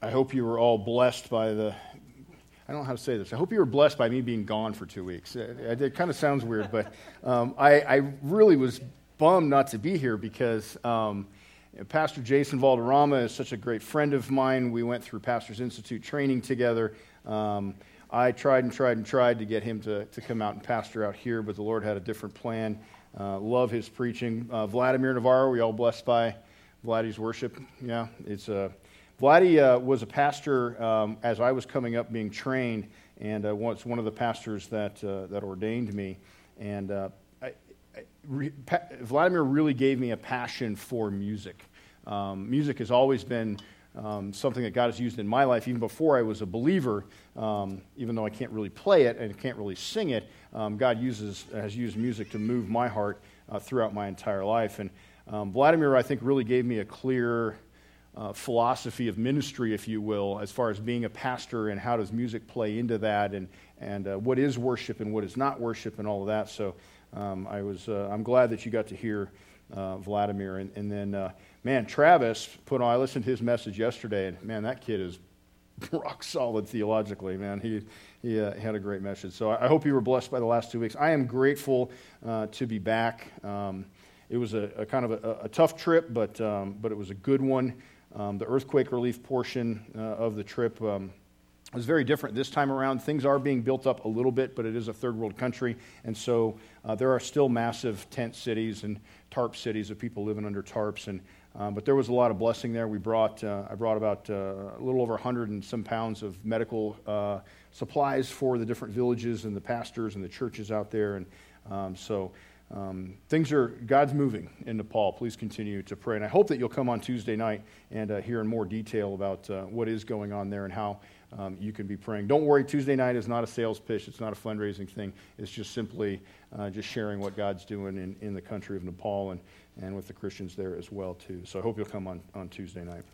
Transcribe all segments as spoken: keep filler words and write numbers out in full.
I hope you were all blessed by the, I don't know how to say this. I hope you were blessed by me being gone for two weeks. It, it kind of sounds weird, but um, I, I really was bummed not to be here because um, Pastor Jason Valderrama is such a great friend of mine. We went through Pastors Institute training together. Um, I tried and tried and tried to get him to, to come out and pastor out here, but the Lord had a different plan. Uh, love his preaching. Uh, Vladimir Navarro, we all blessed by Vladdy's worship. Yeah, it's a... Uh, Vladdy uh, was a pastor um, as I was coming up being trained, and uh, was one of the pastors that uh, that ordained me. And uh, I, I, re, pa- Vladimir really gave me a passion for music. Um, music has always been um, something that God has used in my life, even before I was a believer. Um, even though I can't really play it and can't really sing it, um, God uses has used music to move my heart uh, throughout my entire life. And um, Vladimir, I think, really gave me a clear Uh, philosophy of ministry, if you will, as far as being a pastor and how does music play into that, and and uh, what is worship and what is not worship, and all of that. So um, I was uh, I'm glad that you got to hear uh, Vladimir, and, and then uh, man, Travis put on. I listened to his message yesterday, and man, that kid is rock solid theologically. Man, he he uh, had a great message. So I, I hope you were blessed by the last two weeks. I am grateful uh, to be back. Um, it was a, a kind of a, a tough trip, but um, but it was a good one. Um, the earthquake relief portion uh, of the trip um, was very different this time around. Things are being built up a little bit, but it is a third world country, and so uh, there are still massive tent cities and tarp cities of people living under tarps. And um, but there was a lot of blessing there. We brought uh, I brought about uh, a little over a hundred and some pounds of medical uh, supplies for the different villages and the pastors and the churches out there, and um, so. Um, things are, God's moving in Nepal. Please continue to pray. And I hope that you'll come on Tuesday night and uh, hear in more detail about uh, what is going on there and how um, you can be praying. Don't worry, Tuesday night is not a sales pitch. It's not a fundraising thing. It's just simply uh, just sharing what God's doing in, in the country of Nepal and, and with the Christians there as well, too. So I hope you'll come on, on Tuesday night.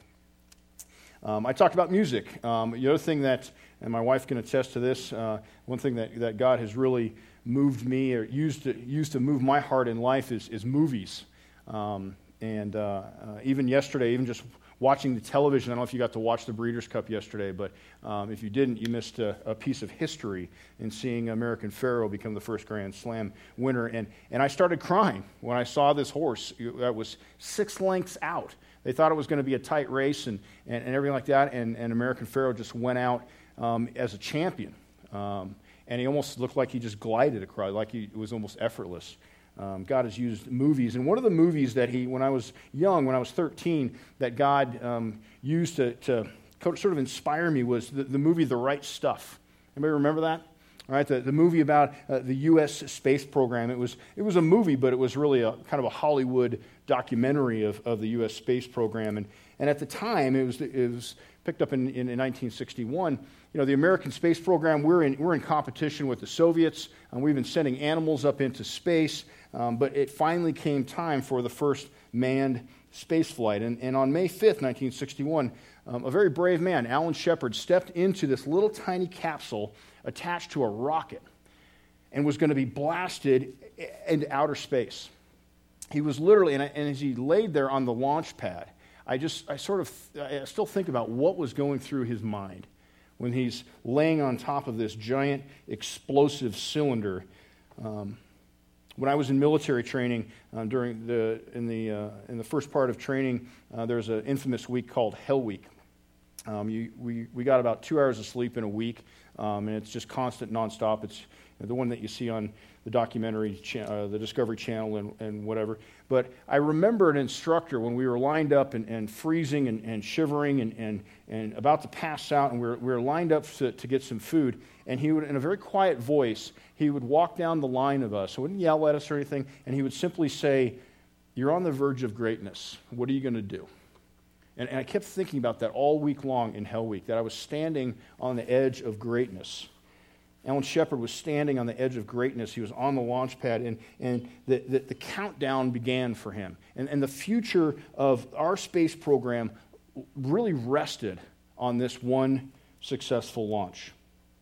Um, I talked about music. Um, the other thing that, and my wife can attest to this, uh, one thing that, that God has really moved me or used to, used to move my heart in life is, is movies. Um, and uh, uh, even yesterday, even just watching the television, I don't know if you got to watch the Breeders' Cup yesterday, but um, if you didn't, you missed a, a piece of history in seeing American Pharoah become the first Grand Slam winner. And, and I started crying when I saw this horse that was six lengths out. They thought it was going to be a tight race and, and, and everything like that, and, and American Pharoah just went out um, as a champion. Um, and he almost looked like he just glided across, like he, it was almost effortless. Um, God has used movies. And one of the movies that he, when I was young, when I was thirteen, that God um, used to, to sort of inspire me was the, the movie The Right Stuff. Anybody remember that? All right, the, the movie about uh, the U S space program. It was it was a movie, but it was really a kind of a Hollywood documentary of, of the U S space program. And and at the time, it was it was picked up in, in, in nineteen sixty-one. You know, the American space program, we're in we're in competition with the Soviets, and we've been sending animals up into space. Um, but it finally came time for the first manned space flight. And, and on May fifth, nineteen sixty-one, um, a very brave man, Alan Shepard, stepped into this little tiny capsule attached to a rocket and was going to be blasted into outer space. He was literally, and, I, and as he laid there on the launch pad, I just, I sort of, I still think about what was going through his mind when he's laying on top of this giant explosive cylinder. Um, when I was in military training, uh, during the in the uh, in the first part of training, uh, there's an infamous week called Hell Week. Um, you, we we got about two hours of sleep in a week, um, and it's just constant, nonstop. It's the one that you see on the documentary, cha- uh, the Discovery Channel, and, and whatever. But I remember an instructor when we were lined up and, and freezing and, and shivering and, and, and about to pass out, and we were, we were lined up to, to get some food. And he would, in a very quiet voice, he would walk down the line of us. He wouldn't yell at us or anything, and he would simply say, "You're on the verge of greatness. What are you going to do?" And, and I kept thinking about that all week long in Hell Week, that I was standing on the edge of greatness. Alan Shepard was standing on the edge of greatness. He was on the launch pad, and, and the, the, the countdown began for him. And, and the future of our space program really rested on this one successful launch.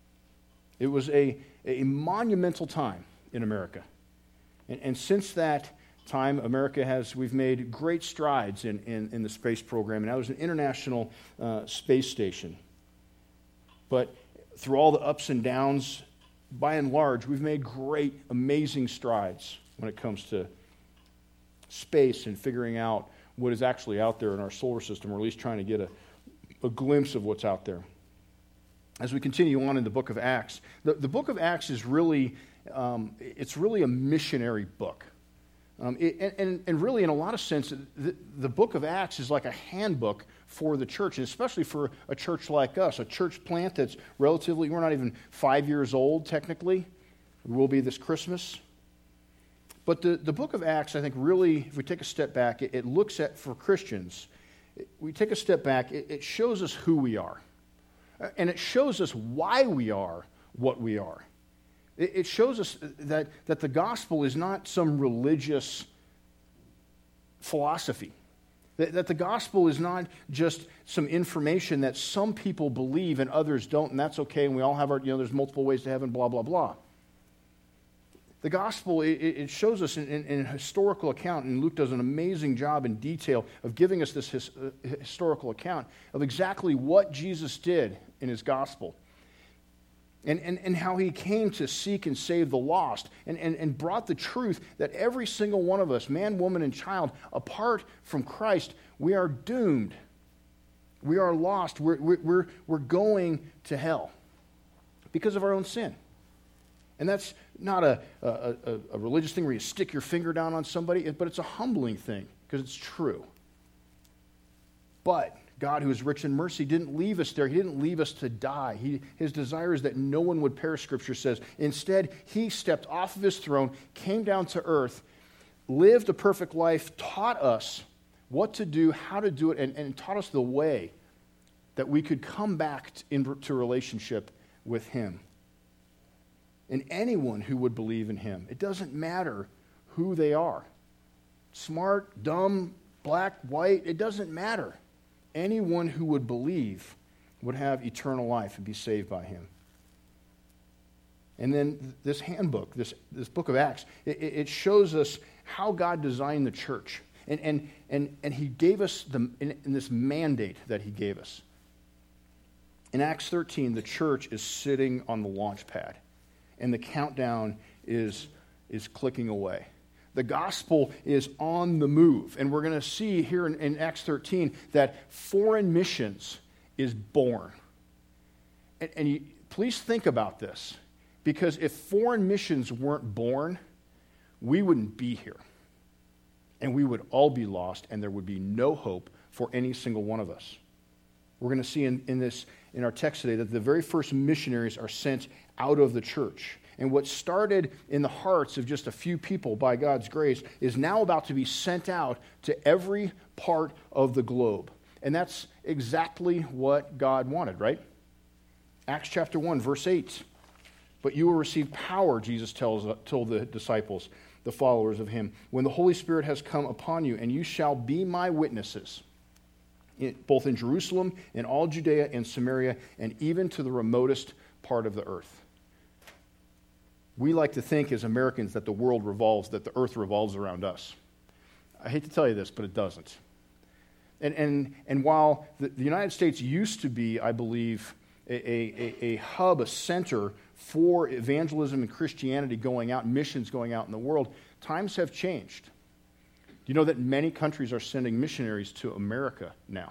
It was a, a monumental time in America. And, and since that time, America has, we've made great strides in, in, in the space program, and now there's an international uh, space station. But through all the ups and downs, by and large, we've made great, amazing strides when it comes to space and figuring out what is actually out there in our solar system, or at least trying to get a, a glimpse of what's out there. As we continue on in the book of Acts, the, the book of Acts is really, um, it's really a missionary book. Um, it, and, and really, in a lot of sense, the, the book of Acts is like a handbook for the church, and especially for a church like us, a church plant that's relatively, we're not even five years old, technically. We will be this Christmas. But the, the book of Acts, I think, really, if we take a step back, it, it looks at, for Christians, it, we take a step back, it, it shows us who we are. And it shows us why we are what we are. It shows us that, that the gospel is not some religious philosophy. That, that the gospel is not just some information that some people believe and others don't, and that's okay, and we all have our, you know, there's multiple ways to heaven, blah, blah, blah. The gospel, it, it shows us in, in, in a historical account, and Luke does an amazing job in detail of giving us this his, uh, historical account of exactly what Jesus did in his gospel. And, and, and how he came to seek and save the lost, and, and, and brought the truth that every single one of us, man, woman, and child, apart from Christ, we are doomed. We are lost. We're, we're, we're going to hell because of our own sin. And that's not a, a, a religious thing where you stick your finger down on somebody, but it's a humbling thing because it's true. But God, who is rich in mercy, didn't leave us there. He didn't leave us to die. He, his desire is that no one would perish, Scripture says. Instead, he stepped off of his throne, came down to earth, lived a perfect life, taught us what to do, how to do it, and, and taught us the way that we could come back to, into relationship with him. And anyone who would believe in him, it doesn't matter who they are. Smart, dumb, black, white, it doesn't matter. Anyone who would believe would have eternal life and be saved by him. And then this handbook, this, this book of Acts, it, it shows us how God designed the church. And, and, and, and he gave us the, in, in this mandate that he gave us. In Acts thirteen, the church is sitting on the launch pad. And the countdown is, is clicking away. The gospel is on the move. And we're going to see here in, in Acts thirteen that foreign missions is born. And, and you, please think about this. Because if foreign missions weren't born, we wouldn't be here. And we would all be lost, and there would be no hope for any single one of us. We're going to see in, in this in our text today that the very first missionaries are sent out of the church. And what started in the hearts of just a few people by God's grace is now about to be sent out to every part of the globe. And that's exactly what God wanted, right? Acts chapter one, verse eight. But you will receive power, Jesus tells told the disciples, the followers of him, when the Holy Spirit has come upon you, and you shall be my witnesses, in, both in Jerusalem, in all Judea and Samaria, and even to the remotest part of the earth. We like to think as Americans that the world revolves, that the earth revolves around us. I hate to tell you this, but it doesn't. And and, and while the, the United States used to be, I believe, a, a, a hub, a center for evangelism and Christianity going out, missions going out in the world, times have changed. Do you know that many countries are sending missionaries to America now?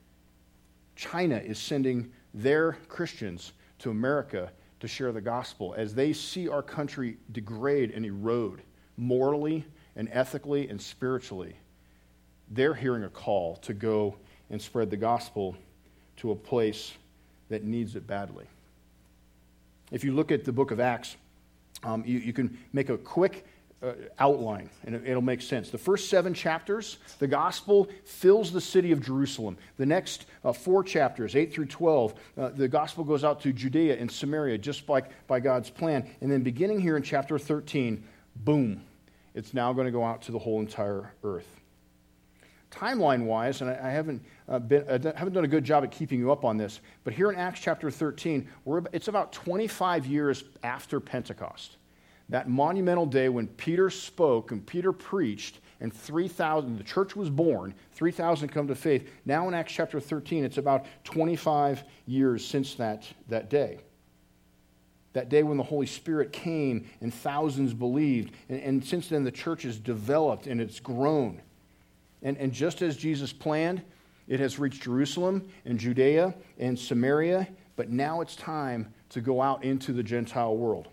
China is sending their Christians to America to share the gospel as they see our country degrade and erode morally and ethically and spiritually. They're hearing a call to go and spread the gospel to a place that needs it badly. If you look at the book of Acts, um, you, you can make a quick uh, outline, and it, it'll make sense. The first seven chapters, the gospel fills the city of Jerusalem. The next uh, four chapters, eight through twelve, uh, the gospel goes out to Judea and Samaria, just like by God's plan. And then beginning here in chapter thirteen, boom, it's now going to go out to the whole entire earth. Timeline-wise, and I, I haven't uh, been, I haven't done a good job at keeping you up on this, but here in Acts chapter thirteen, we're, it's about twenty-five years after Pentecost. That monumental day when Peter spoke and Peter preached and three thousand, the church was born, three thousand come to faith. Now in Acts chapter thirteen, it's about twenty-five years since that, that day. That day when the Holy Spirit came and thousands believed. And, and since then, the church has developed and it's grown. And, and just as Jesus planned, it has reached Jerusalem and Judea and Samaria, but now it's time to go out into the Gentile world.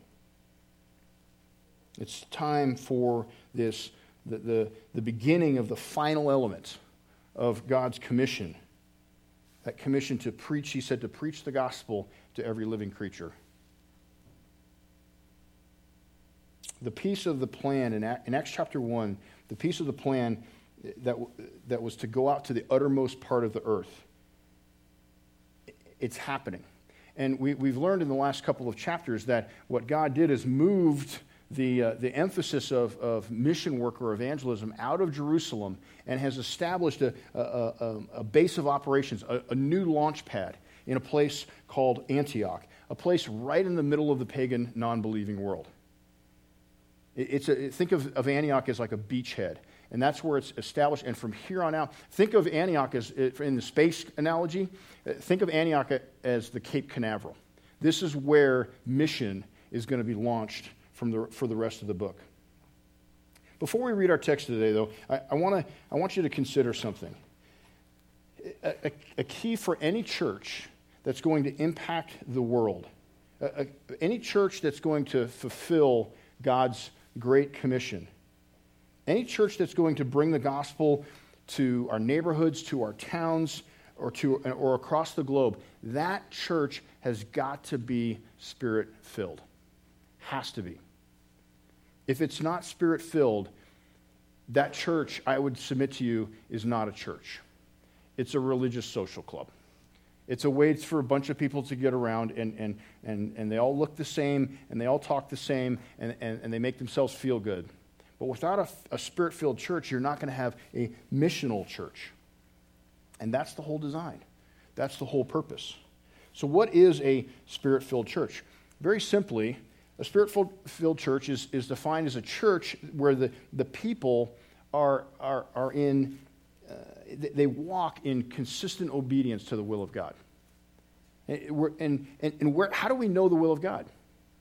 It's time for this, the, the, the beginning of the final element of God's commission. That commission to preach, he said, to preach the gospel to every living creature. The piece of the plan in Acts chapter one, the piece of the plan that, that was to go out to the uttermost part of the earth, it's happening. And we, we've learned in the last couple of chapters that what God did is moved the, uh, the emphasis of, of mission work or evangelism out of Jerusalem and has established a, a, a, a base of operations, a, a new launch pad in a place called Antioch, a place right in the middle of the pagan, non-believing world. It's a, think of, of Antioch as like a beachhead, and that's where it's established. And from here on out, think of Antioch as, in the space analogy, think of Antioch as the Cape Canaveral. This is where mission is going to be launched from the, for the rest of the book. Before we read our text today, though, I, I, wanna, I want you to consider something. A, a, a key for any church that's going to impact the world, a, a, any church that's going to fulfill God's Great Commission. Any church that's going to bring the gospel to our neighborhoods, to our towns, or to or across the globe, that church has got to be Spirit-filled. Has to be. If it's not Spirit-filled, that church, I would submit to you, is not a church. It's a religious social club. It's a way for a bunch of people to get around, and, and, and, and they all look the same, and they all talk the same, and, and, and they make themselves feel good. But without a, a Spirit-filled church, you're not going to have a missional church. And that's the whole design. That's the whole purpose. So what is a Spirit-filled church? Very simply, a Spirit-filled church is, is defined as a church where the, the people are, are, are in... Uh, they walk in consistent obedience to the will of God. And, we're, and, and, and where, how do we know the will of God?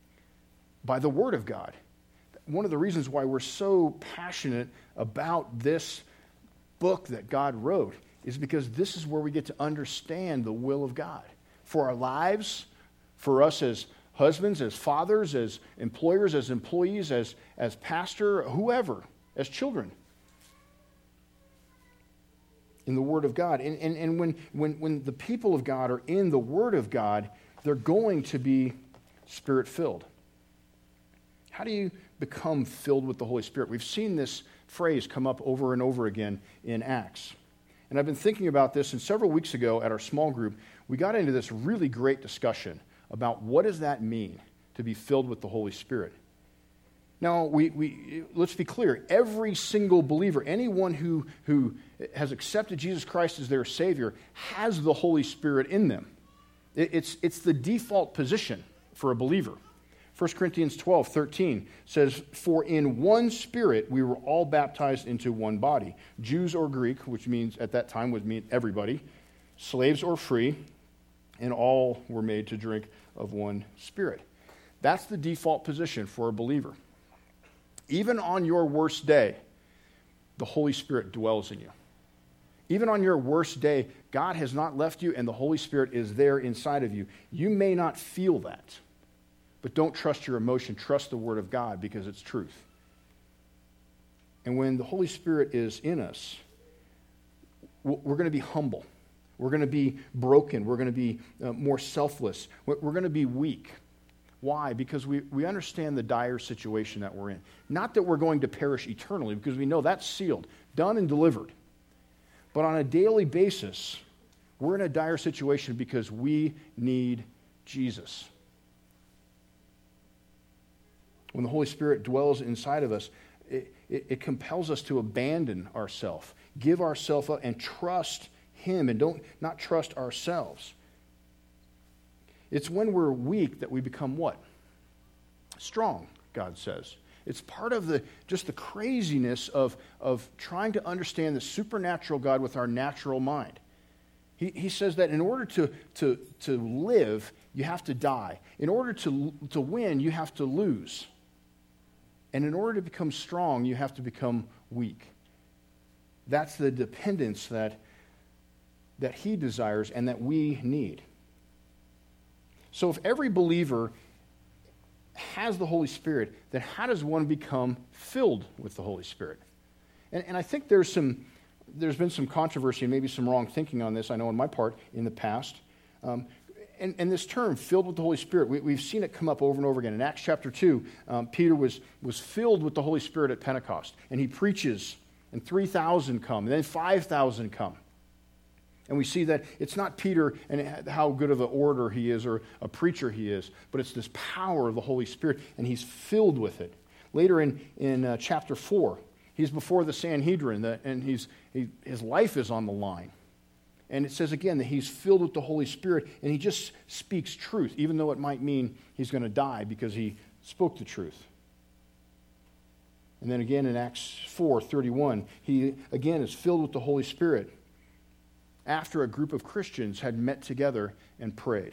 By the Word of God. One of the reasons why we're so passionate about this book that God wrote is because this is where we get to understand the will of God for our lives, for us as husbands, as fathers, as employers, as employees, as, as pastor, whoever, as children. In the Word of God. And, and, and when, when, when the people of God are in the Word of God, they're going to be Spirit-filled. How do you become filled with the Holy Spirit? We've seen this phrase come up over and over again in Acts. And I've been thinking about this, and several weeks ago at our small group, we got into this really great discussion about what does that mean to be filled with the Holy Spirit. Now, we, we let's be clear. Every single believer, anyone who, who has accepted Jesus Christ as their Savior, has the Holy Spirit in them. It, it's, it's the default position for a believer. First Corinthians twelve thirteen says, "For in one Spirit we were all baptized into one body, Jews or Greek," which means at that time would mean everybody, "slaves or free, and all were made to drink of one Spirit." That's the default position for a believer. Even on your worst day, the Holy Spirit dwells in you. Even on your worst day, God has not left you and the Holy Spirit is there inside of you. You may not feel that, but don't trust your emotion. Trust the Word of God because it's truth. And when the Holy Spirit is in us, we're going to be humble. We're going to be broken. We're going to be uh, more selfless. We're going to be weak. Why? Because we, we understand the dire situation that we're in. Not that we're going to perish eternally, because we know that's sealed, done and delivered. But on a daily basis, we're in a dire situation because we need Jesus. When the Holy Spirit dwells inside of us, it, it, it compels us to abandon ourselves, give ourselves up, and trust Him, and don't not trust ourselves. It's when we're weak that we become what? Strong, God says. It's part of the just the craziness of, of trying to understand the supernatural God with our natural mind. He, he says that in order to, to, to live, you have to die. In order to, to win, you have to lose. And in order to become strong, you have to become weak. That's the dependence that, that he desires and that we need. So if every believer has the Holy Spirit, then how does one become filled with the Holy Spirit? And, and I think there's some, there's been some controversy and maybe some wrong thinking on this, I know on my part, in the past. Um, and, and this term, filled with the Holy Spirit, we, we've seen it come up over and over again. In Acts chapter two, um, Peter was, was filled with the Holy Spirit at Pentecost, and he preaches, and three thousand come, and then five thousand come. And we see that it's not Peter and how good of an orator he is or a preacher he is, but it's this power of the Holy Spirit, and he's filled with it. Later in, in uh, chapter four, he's before the Sanhedrin, the, and he's, he, his life is on the line. And it says again that he's filled with the Holy Spirit, and he just speaks truth, even though it might mean he's going to die because he spoke the truth. And then again in Acts four thirty-one, he again is filled with the Holy Spirit after a group of Christians had met together and prayed.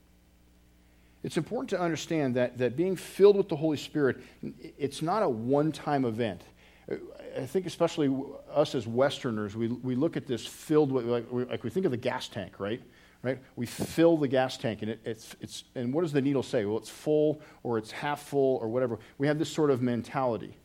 It's important to understand that, that being filled with the Holy Spirit, it's not a one-time event. I think especially us as Westerners, we, we look at this filled with, like we, like we think of the gas tank, right? Right? We fill the gas tank, and it, it's, it's, and what does the needle say? Well, it's full, or it's half full, or whatever. We have this sort of mentality.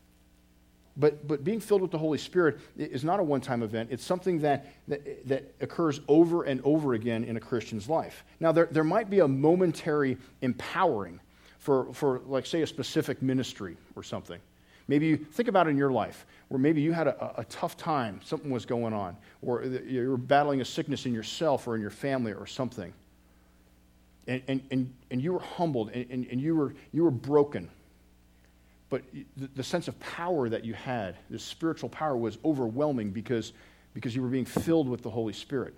But, but being filled with the Holy Spirit is not a one-time event. It's something that, that, that occurs over and over again in a Christian's life. Now, there, there might be a momentary empowering for, for, like, say, a specific ministry or something. Maybe you think about it in your life, where maybe you had a, a tough time, something was going on, or you were battling a sickness in yourself or in your family or something. And, and, and, and you were humbled, and, and, and you were, you were broken. But the, the sense of power that you had, this spiritual power, was overwhelming because, because you were being filled with the Holy Spirit.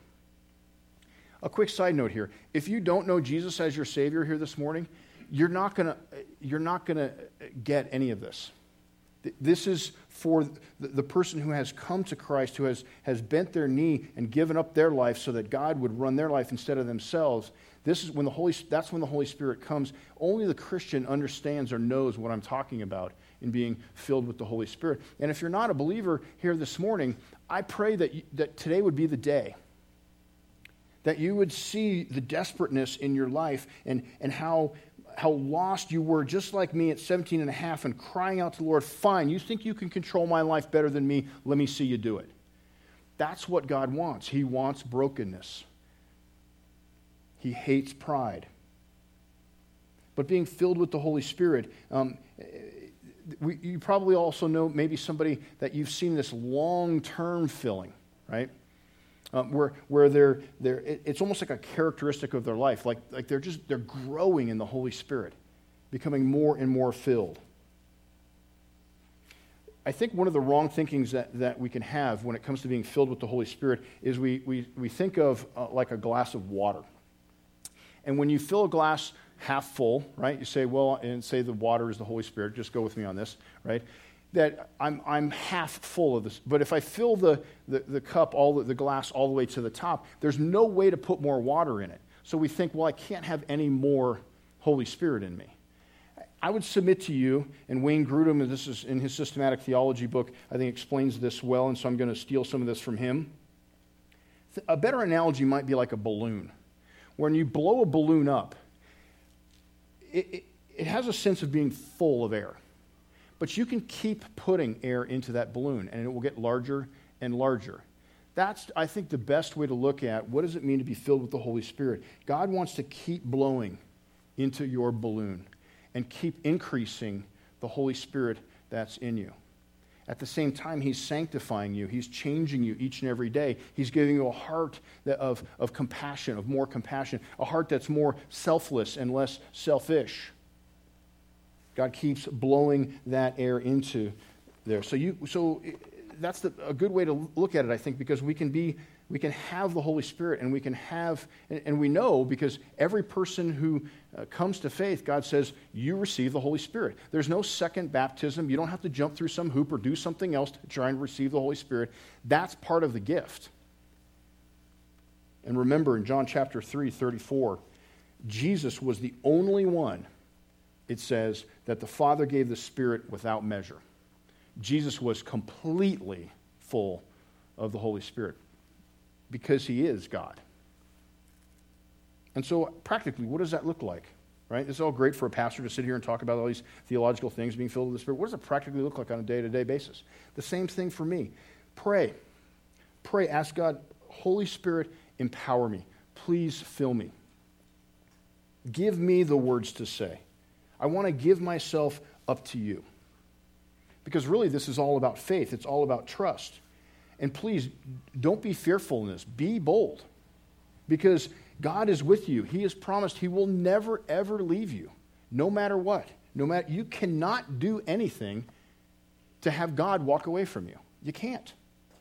A quick side note here. If you don't know Jesus as your Savior here this morning, you're not gonna, you're not gonna get any of this. This is for the person who has come to Christ, who has, has bent their knee and given up their life so that God would run their life instead of themselves. This is when the Holy, that's when the Holy Spirit comes. Only the Christian understands or knows what I'm talking about in being filled with the Holy Spirit. And if you're not a believer here this morning, I pray that, you, that today would be the day that you would see the desperateness in your life and, and how, how lost you were, just like me at seventeen and a half, and crying out to the Lord, fine, you think you can control my life better than me, let me see you do it. That's what God wants. He wants brokenness. He hates pride. But being filled with the Holy Spirit, um, we, you probably also know maybe somebody that you've seen this long-term filling, right? Um, where where they're they're it, it's almost like a characteristic of their life, like like they're just they're growing in the Holy Spirit, becoming more and more filled. I think one of the wrong thinkings that, that we can have when it comes to being filled with the Holy Spirit is we we we think of uh, like a glass of water. And when you fill a glass half full, right, you say, well, and say the water is the Holy Spirit, just go with me on this, right, that I'm I'm half full of this. But if I fill the, the, the cup, all the, the glass all the way to the top, there's no way to put more water in it. So we think, well, I can't have any more Holy Spirit in me. I would submit to you, and Wayne Grudem, and this is in his systematic theology book, I think explains this well, and so I'm going to steal some of this from him. A better analogy might be like a balloon. When you blow a balloon up, it, it, it has a sense of being full of air. But you can keep putting air into that balloon, and it will get larger and larger. That's, I think, the best way to look at what does it mean to be filled with the Holy Spirit. God wants to keep blowing into your balloon and keep increasing the Holy Spirit that's in you. At the same time, he's sanctifying you. He's changing you each and every day. He's giving you a heart that of, of compassion, of more compassion, a heart that's more selfless and less selfish. God keeps blowing that air into there. So you, so that's the, a good way to look at it, I think, because we can be We can have the Holy Spirit, and we can have, and, and we know because every person who uh, comes to faith, God says, you receive the Holy Spirit. There's no second baptism. You don't have to jump through some hoop or do something else to try and receive the Holy Spirit. That's part of the gift. And remember, in John chapter three, thirty-four, Jesus was the only one, it says, that the Father gave the Spirit without measure. Jesus was completely full of the Holy Spirit because he is God. And so practically, what does that look like? Right? It's all great for a pastor to sit here and talk about all these theological things, being filled with the Spirit. What does it practically look like on a day-to-day basis? The same thing for me. Pray. Pray. Ask God, Holy Spirit, empower me. Please fill me. Give me the words to say. I want to give myself up to you. Because really, this is all about faith. It's all about trust. And please, don't be fearful in this. Be bold. Because God is with you. He has promised he will never, ever leave you, no matter what. No matter, you cannot do anything to have God walk away from you. You can't.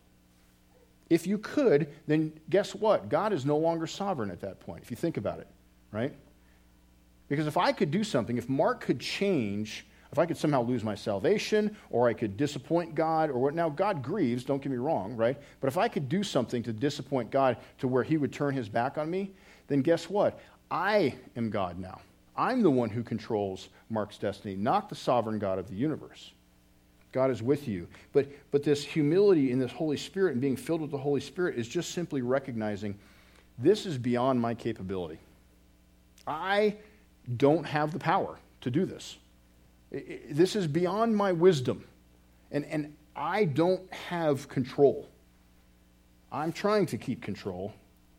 If you could, then guess what? God is no longer sovereign at that point, if you think about it, right? Because if I could do something, if Mark could change, if I could somehow lose my salvation, or I could disappoint God, or what, now God grieves, don't get me wrong, right? But if I could do something to disappoint God to where he would turn his back on me, then guess what? I am God now. I'm the one who controls Mark's destiny, not the sovereign God of the universe. God is with you. But, but this humility in this Holy Spirit and being filled with the Holy Spirit is just simply recognizing this is beyond my capability. I don't have the power to do this. This is beyond my wisdom, and, and I don't have control. I'm trying to keep control,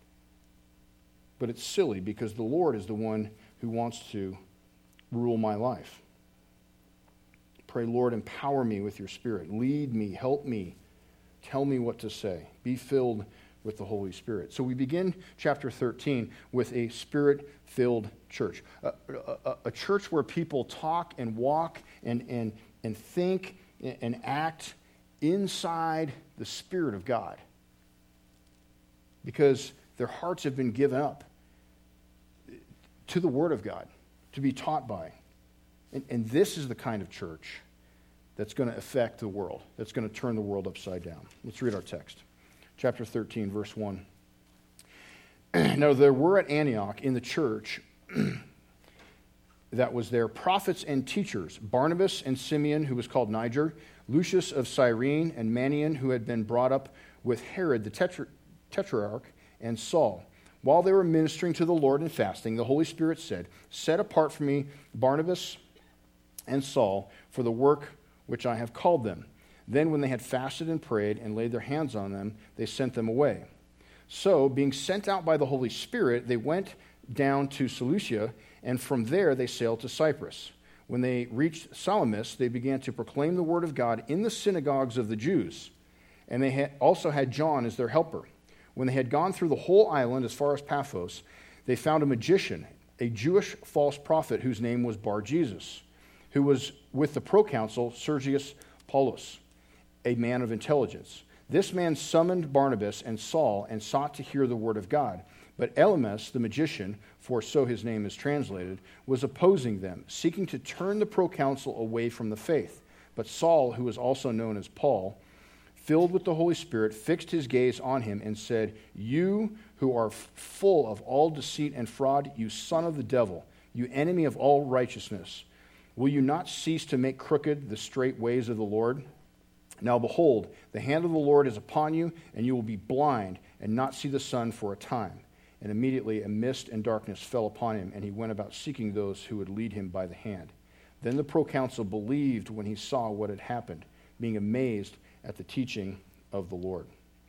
but it's silly because the Lord is the one who wants to rule my life. Pray, Lord, empower me with your Spirit. Lead me, help me, tell me what to say. Be filled with the Holy Spirit. So we begin chapter thirteen with a Spirit-filled church. A, a, a church where people talk and walk and, and, and think and act inside the Spirit of God. Because their hearts have been given up to the Word of God, to be taught by. And, and this is the kind of church that's going to affect the world, that's going to turn the world upside down. Let's read our text. Chapter thirteen, verse one. Now there were at Antioch in the church that was there prophets and teachers, Barnabas and Simeon, who was called Niger, Lucius of Cyrene, and Manaen, who had been brought up with Herod the tetra- tetrarch, and Saul. While they were ministering to the Lord and fasting, the Holy Spirit said, "Set apart for me Barnabas and Saul for the work which I have called them." Then when they had fasted and prayed and laid their hands on them, they sent them away. So, being sent out by the Holy Spirit, they went down to Seleucia, and from there they sailed to Cyprus. When they reached Salamis, they began to proclaim the word of God in the synagogues of the Jews. And they had also had John as their helper. When they had gone through the whole island as far as Paphos, they found a magician, a Jewish false prophet whose name was Bar-Jesus, who was with the proconsul Sergius Paulus, a man of intelligence. This man summoned Barnabas and Saul and sought to hear the word of God. But Elymas, the magician, for so his name is translated, was opposing them, seeking to turn the proconsul away from the faith. But Saul, who was also known as Paul, filled with the Holy Spirit, fixed his gaze on him and said, "You who are full of all deceit and fraud, you son of the devil, you enemy of all righteousness, will you not cease to make crooked the straight ways of the Lord? Now behold, the hand of the Lord is upon you, and you will be blind and not see the sun for a time." And immediately a mist and darkness fell upon him, and he went about seeking those who would lead him by the hand. Then the proconsul believed when he saw what had happened, being amazed at the teaching of the Lord.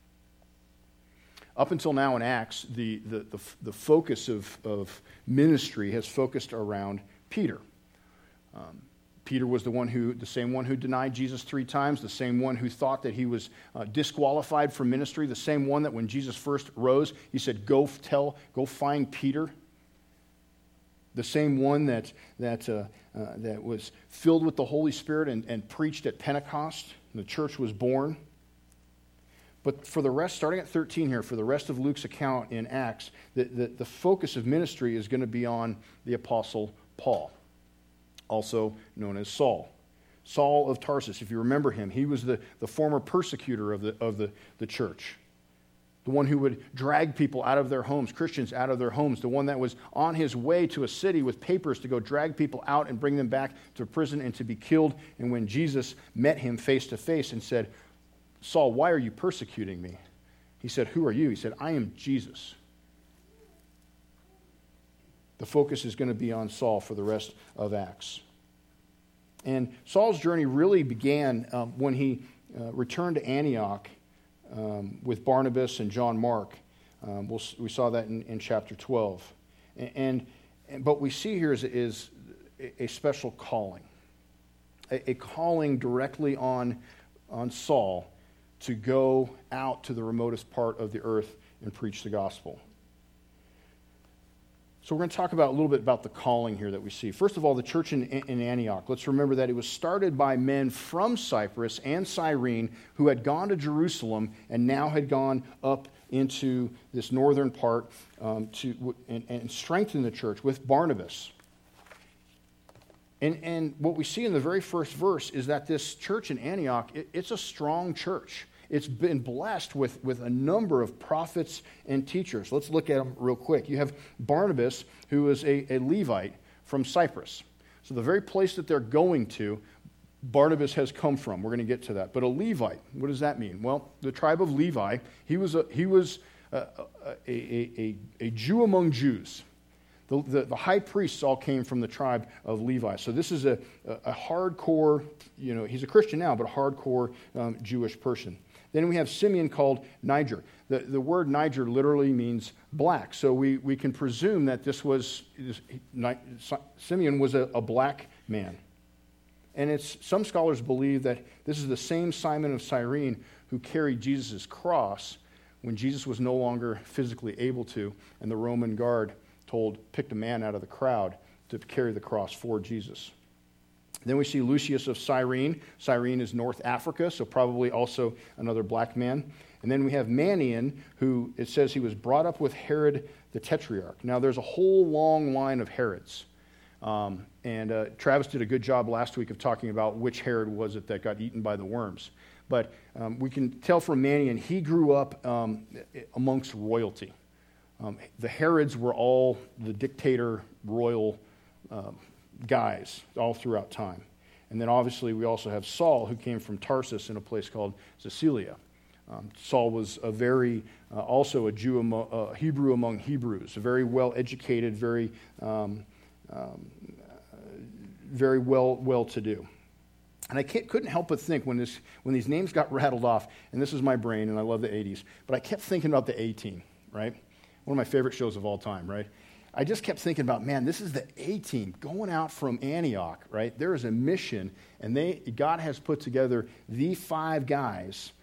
Up until now in Acts, the, the, the, the focus of, of ministry has focused around Peter. Um, Peter was the one who, the same one who denied Jesus three times, the same one who thought that he was uh, disqualified from ministry, the same one that when Jesus first rose, he said, "Go tell, go find Peter." The same one that that uh, uh, that was filled with the Holy Spirit and, and preached at Pentecost, and the church was born. But for the rest, starting at thirteen here, for the rest of Luke's account in Acts, the, the, the focus of ministry is going to be on the Apostle Paul, also known as Saul. Saul of Tarsus, if you remember him, he was the, the former persecutor of the, of the, the church. The one who would drag people out of their homes, Christians out of their homes. The one that was on his way to a city with papers to go drag people out and bring them back to prison and to be killed. And when Jesus met him face to face and said, Saul, why are you persecuting me? He said, who are you? He said, I am Jesus. The focus is going to be on Saul for the rest of Acts. And Saul's journey really began um, when he uh, returned to Antioch um, with Barnabas and John Mark. Um, we'll, we saw that in, in chapter twelve. And, and but we see here is, is a special calling, a, a calling directly on, on Saul to go out to the remotest part of the earth and preach the gospel. So we're going to talk about a little bit about the calling here that we see. First of all, the church in, in Antioch. Let's remember that it was started by men from Cyprus and Cyrene who had gone to Jerusalem and now had gone up into this northern part um, to and, and strengthen the church with Barnabas. And, and what we see in the very first verse is that this church in Antioch, it, it's a strong church. It's been blessed with, with a number of prophets and teachers. Let's look at them real quick. You have Barnabas, who is a, a Levite from Cyprus. So the very place that they're going to, Barnabas has come from. We're going to get to that. But a Levite, what does that mean? Well, the tribe of Levi, he was a, he was a, a, a, a Jew among Jews. The, the, the high priests all came from the tribe of Levi. So this is a, a, a hardcore, you know, he's a Christian now, but a hardcore um, Jewish person. Then we have Simeon called Niger. The, the word Niger literally means black. So we, we can presume that this was, this, Simeon was a, a black man. And it's some scholars believe that this is the same Simon of Cyrene who carried Jesus' cross when Jesus was no longer physically able to, and the Roman guard told, picked a man out of the crowd to carry the cross for Jesus. Then we see Lucius of Cyrene. Cyrene is North Africa, so probably also another black man. And then we have Manaen, who it says he was brought up with Herod the Tetrarch. Now there's a whole long line of Herods. Um, and uh, Travis did a good job last week of talking about which Herod was it that got eaten by the worms. But um, we can tell from Manaen, he grew up um, amongst royalty. Um, the Herods were all the dictator royal um, guys all throughout time. And then obviously we also have Saul, who came from Tarsus in a place called Cilicia. Um, Saul was a very, uh, also a Jew, among, uh, Hebrew among Hebrews, a very well-educated, very, um, um, uh, very well, well-to-do. And I can't, couldn't help but think when this, when these names got rattled off, and this is my brain, and I love the eighties, but I kept thinking about the A-Team, right? One of my favorite shows of all time, right? I just kept thinking about, man, this is the A-Team going out from Antioch, right? There is a mission, and they God has put together the five guys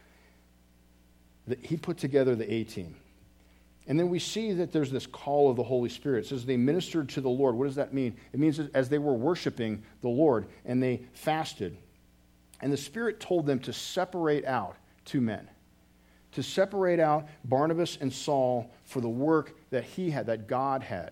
that he put together the A-Team. And then we see that there's this call of the Holy Spirit. It says they ministered to the Lord. What does that mean? It means as they were worshiping the Lord and they fasted, and the Spirit told them to separate out two men. To separate out Barnabas and Saul for the work that he had, that God had.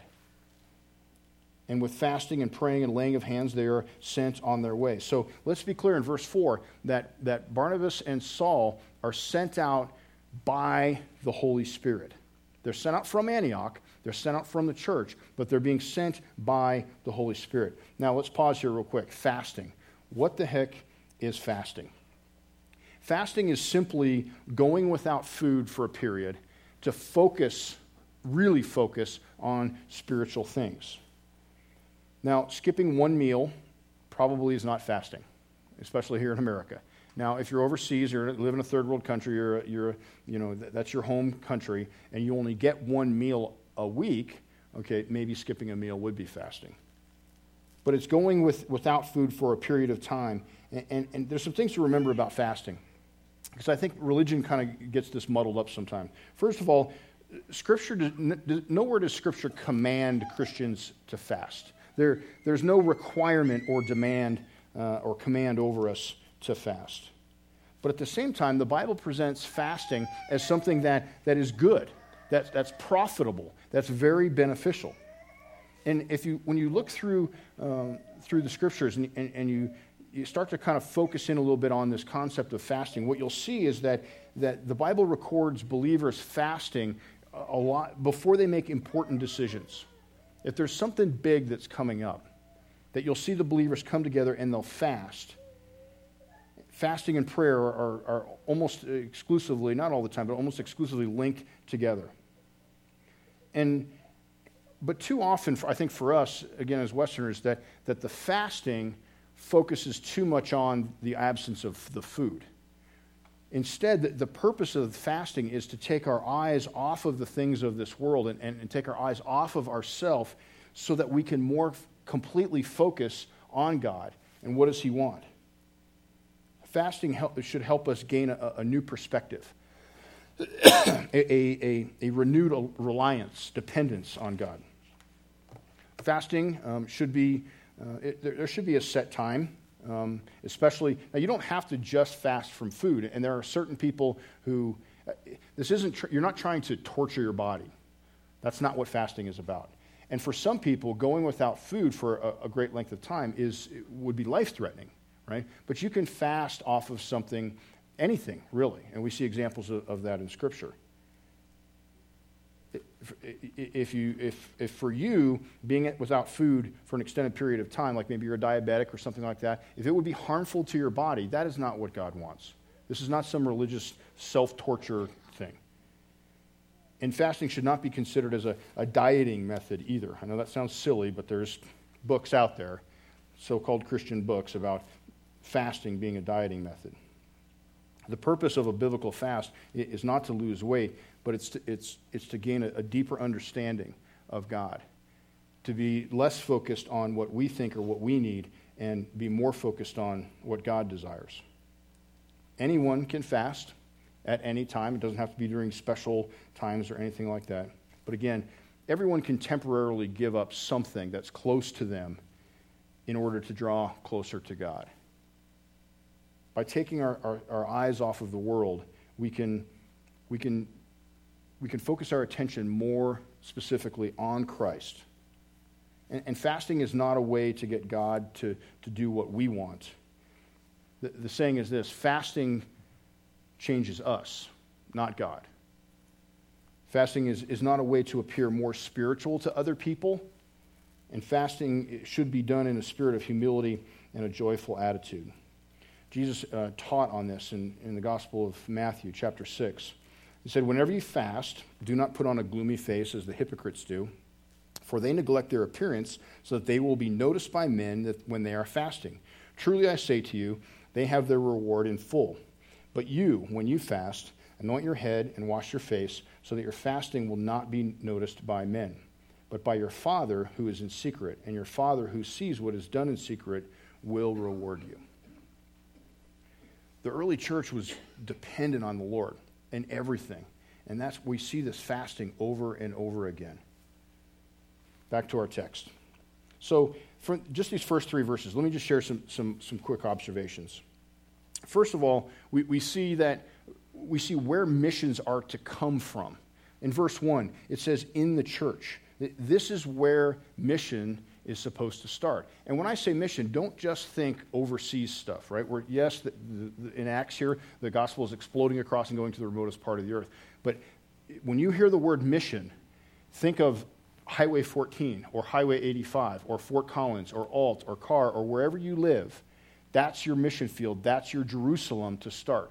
And with fasting and praying and laying of hands, they are sent on their way. So let's be clear in verse four that, that Barnabas and Saul are sent out by the Holy Spirit. They're sent out from Antioch, they're sent out from the church, but they're being sent by the Holy Spirit. Now let's pause here real quick. Fasting. What the heck is fasting? Fasting is simply going without food for a period to focus, really focus on spiritual things. Now, skipping one meal probably is not fasting, especially here in America. Now, if you're overseas, or live in a third world country, you're, you're, you know, that's your home country, and you only get one meal a week, okay, maybe skipping a meal would be fasting. But it's going with, without food for a period of time. And, and, and there's some things to remember about fasting, because I think religion kind of gets this muddled up sometimes. First of all, Scripture does, nowhere does Scripture command Christians to fast. There, there's no requirement or demand uh, or command over us to fast. But at the same time, the Bible presents fasting as something that, that is good, that, that's profitable, that's very beneficial. And if you, when you look through um, through the scriptures and, and, and you, you start to kind of focus in a little bit on this concept of fasting, what you'll see is that, that the Bible records believers fasting a lot before they make important decisions. If there's something big that's coming up, that you'll see the believers come together and they'll fast. Fasting and prayer are, are, are almost exclusively, not all the time, but almost exclusively linked together. And but too often, I think for us, again as Westerners, that, that the fasting focuses too much on the absence of the food. Instead, the, the purpose of fasting is to take our eyes off of the things of this world and, and, and take our eyes off of ourselves so that we can more f- completely focus on God and what does He want. Fasting help, should help us gain a, a new perspective, a, a, a renewed reliance, dependence on God. Fasting um, should be, uh, it, there, there should be a set time, um, especially, now you don't have to just fast from food, and there are certain people who, uh, this isn't, tr- you're not trying to torture your body. That's not what fasting is about. And for some people, going without food for a, a great length of time is would be life-threatening. Right? But you can fast off of something, anything, really. And we see examples of, of that in Scripture. If, if, you, if, if for you, being without food for an extended period of time, like maybe you're a diabetic or something like that, if it would be harmful to your body, that is not what God wants. This is not some religious self-torture thing. And fasting should not be considered as a, a dieting method either. I know that sounds silly, but there's books out there, so-called Christian books, about fasting being a dieting method. The purpose of a biblical fast is not to lose weight, but it's to, it's, it's to gain a, a deeper understanding of God, to be less focused on what we think or what we need and be more focused on what God desires. Anyone can fast at any time. It doesn't have to be during special times or anything like that. But again, everyone can temporarily give up something that's close to them in order to draw closer to God. By taking our, our, our eyes off of the world, we can, we, can, we can focus our attention more specifically on Christ. And, and fasting is not a way to get God to, to do what we want. The, the saying is this: fasting changes us, not God. Fasting is, is not a way to appear more spiritual to other people. And fasting should be done in a spirit of humility and a joyful attitude. Jesus uh, taught on this in, in the Gospel of Matthew, chapter six. He said, "Whenever you fast, do not put on a gloomy face as the hypocrites do, for they neglect their appearance so that they will be noticed by men that when they are fasting. Truly I say to you, they have their reward in full. But you, when you fast, anoint your head and wash your face, so that your fasting will not be noticed by men, but by your Father who is in secret, and your Father who sees what is done in secret will reward you." The early church was dependent on the Lord in everything. And that's we see this fasting over and over again. Back to our text. So for just these first three verses, let me just share some, some, some quick observations. First of all, we, we see that we see where missions are to come from. In verse one, it says, in the church. This is where mission is supposed to start. And when I say mission, don't just think overseas stuff, right? Where, yes, the, the, in Acts here, the gospel is exploding across and going to the remotest part of the earth. But when you hear the word mission, think of Highway fourteen or Highway eighty-five or Fort Collins or Alt or Carr or wherever you live. That's your mission field. That's your Jerusalem to start.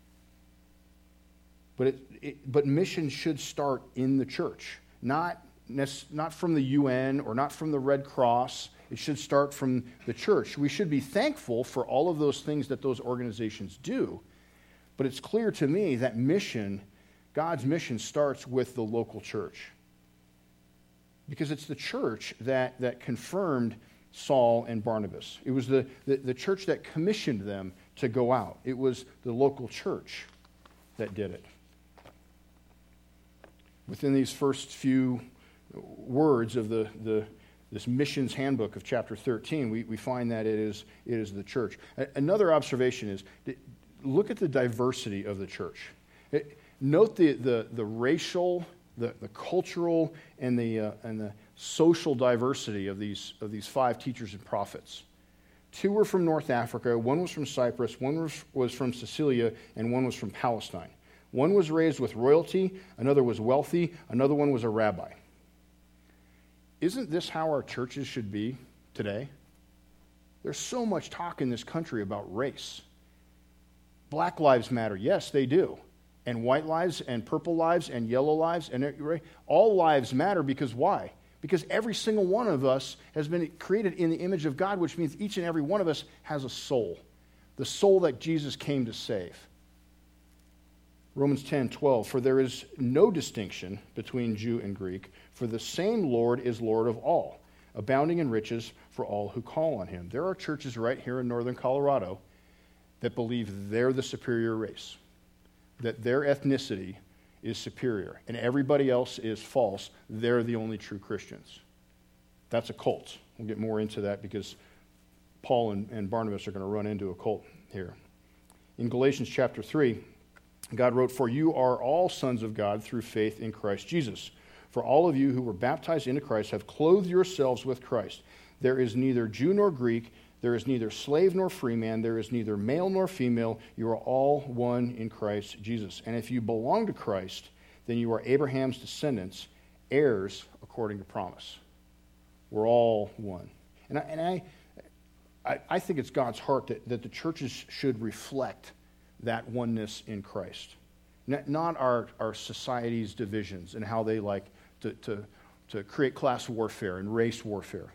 But it, it, but mission should start in the church, not not from the U N or not from the Red Cross. It should start from the church. We should be thankful for all of those things that those organizations do. But it's clear to me that mission, God's mission, starts with the local church. Because it's the church that, that confirmed Saul and Barnabas. It was the, the, the church that commissioned them to go out. It was the local church that did it. Within these first few words of the, the this missions handbook of chapter thirteen, we, we find that it is, it is the church. Another observation is, look at the diversity of the church. It, note the, the, the racial, the, the cultural, and the, uh, and the social diversity of these, of these five teachers and prophets. Two were from North Africa, one was from Cyprus, one was, was from Sicilia, and one was from Palestine. One was raised with royalty, another was wealthy, another one was a rabbi. Isn't this how our churches should be today? There's so much talk in this country about race. Black lives matter. Yes, they do. And white lives and purple lives and yellow lives, and all lives matter because why? Because every single one of us has been created in the image of God, which means each and every one of us has a soul, the soul that Jesus came to save. Romans ten twelve, for there is no distinction between Jew and Greek, for the same Lord is Lord of all, abounding in riches for all who call on him. There are churches right here in northern Colorado that believe they're the superior race, that their ethnicity is superior, and everybody else is false. They're the only true Christians. That's a cult. We'll get more into that because Paul and, and Barnabas are going to run into a cult here. In Galatians chapter three, God wrote, for you are all sons of God through faith in Christ Jesus. For all of you who were baptized into Christ have clothed yourselves with Christ. There is neither Jew nor Greek, there is neither slave nor free man, there is neither male nor female. You are all one in Christ Jesus. And if you belong to Christ, then you are Abraham's descendants, heirs according to promise. We're all one. And I, and I, I, I think it's God's heart that, that the churches should reflect that oneness in Christ. Not our, our society's divisions and how they like to, to, to create class warfare and race warfare.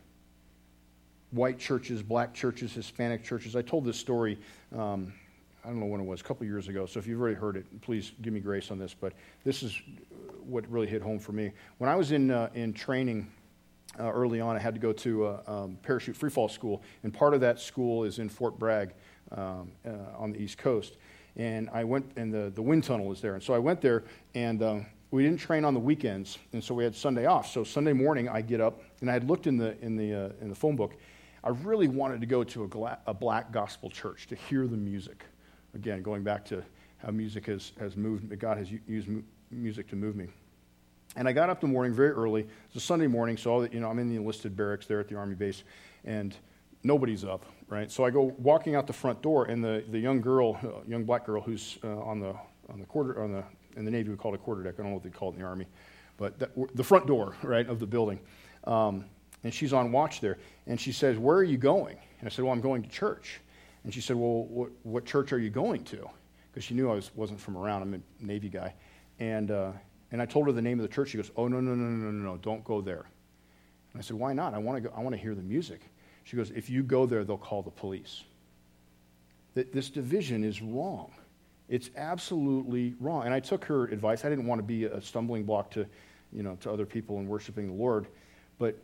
White churches, black churches, Hispanic churches. I told this story, um, I don't know when it was, a couple years ago, so if you've already heard it, please give me grace on this, but this is what really hit home for me. When I was in uh, in training uh, early on, I had to go to a um, parachute freefall school, and part of that school is in Fort Bragg um, uh, on the East Coast. And I went, and the, the wind tunnel is there, and so I went there, and um, we didn't train on the weekends, and so we had Sunday off. So Sunday morning, I get up, and I had looked in the in the uh, in the phone book. I really wanted to go to a, gla- a black gospel church to hear the music. Again, going back to how music has, has moved, God has used mu- music to move me. And I got up in the morning very early. It's a Sunday morning, so you know I'm in the enlisted barracks there at the Army base, and nobody's up, right? So I go walking out the front door, and the, the young girl, uh, young black girl who's uh, on the on the quarter on the in the Navy we call it a quarter deck. I don't know what they call it in the Army, but that, the front door, right, of the building. Um, And she's on watch there. And she says, where are you going? And I said, well, I'm going to church. And she said, well, what, what church are you going to? Because she knew I was, wasn't from around. I'm a Navy guy. And uh, and I told her the name of the church. She goes, oh, no, no, no, no, no, no, don't go there. And I said, why not? I want to go. I want to hear the music. She goes, if you go there, they'll call the police. That this division is wrong. It's absolutely wrong. And I took her advice. I didn't want to be a stumbling block to, you know, to other people in worshiping the Lord. But